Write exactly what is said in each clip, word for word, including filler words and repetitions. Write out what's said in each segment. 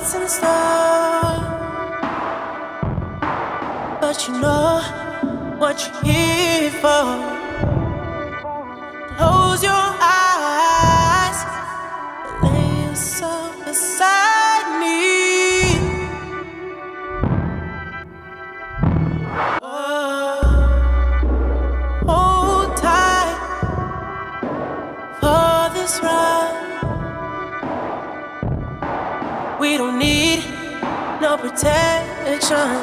what's in store, but you know what you're here for. Close your eyes, lay yourself beside me. Oh, hold tight for this ride. We don't need no protection.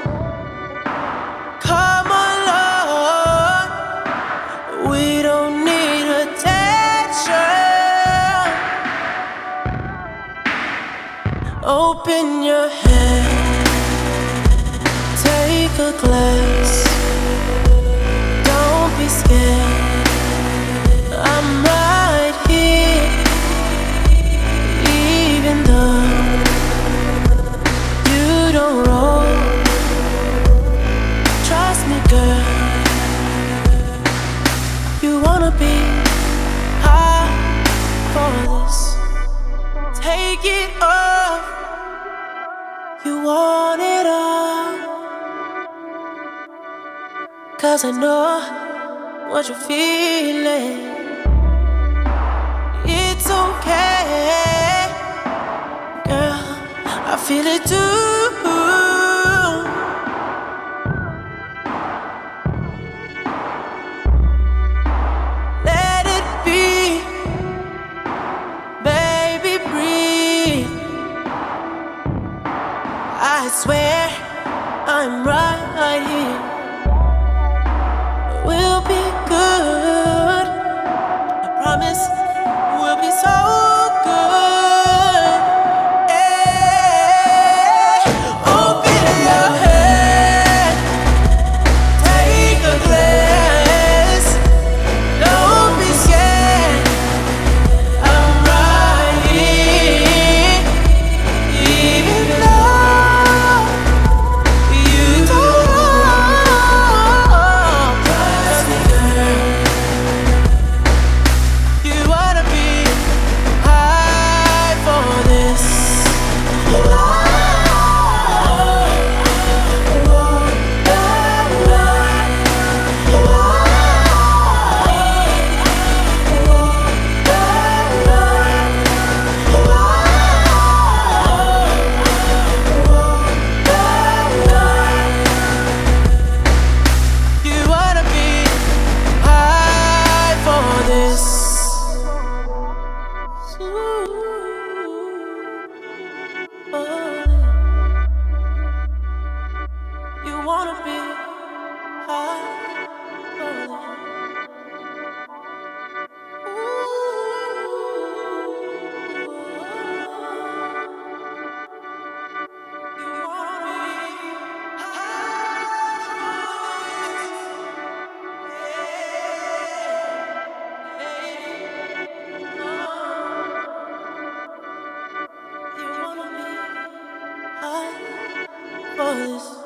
Come along, we don't need attention. Open your head, take a glass. Don't be scared, I'm right here. Even though you don't roll, trust me, girl. You wanna be high for this. Take it off. You want it all. 'Cause I know what you're feeling. It's okay, girl, I feel it too. Let it be, baby, breathe. I swear I'm right here. We'll be good, I promise we'll be so good. Hey, open your head, take a glass. Don't be scared, I'm right here. Even though you don't trust me, girl. You wanna be high for this. You wanna be high for this. Ooh, oh. You wanna be high for this. You wanna be high for this.